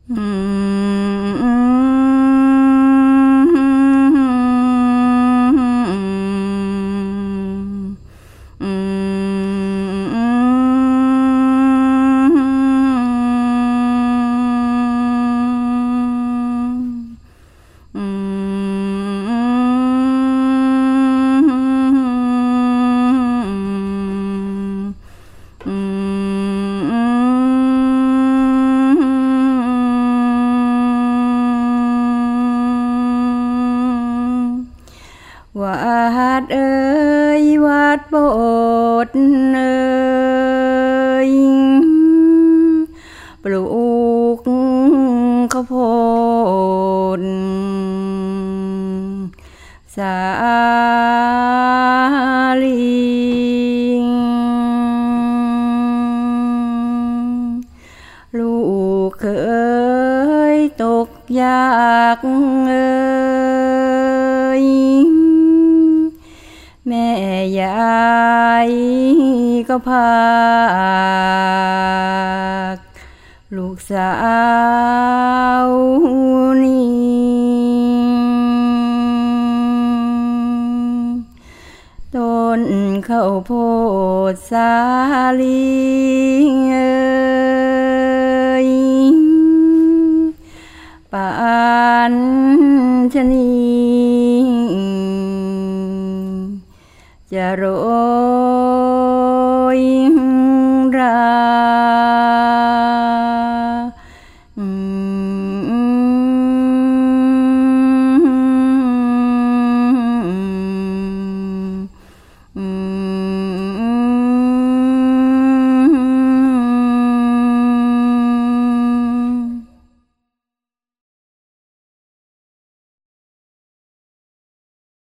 วัดเอ่ยวัดโบสถ์เอ่ยปลูกข้าวโพดสาลีลูกเคยตกยากเอ่ยแม่ยายก็พากลูกสาวนี้ต้นข้าวโพดสาลีเอ่ยปานชะนีจะร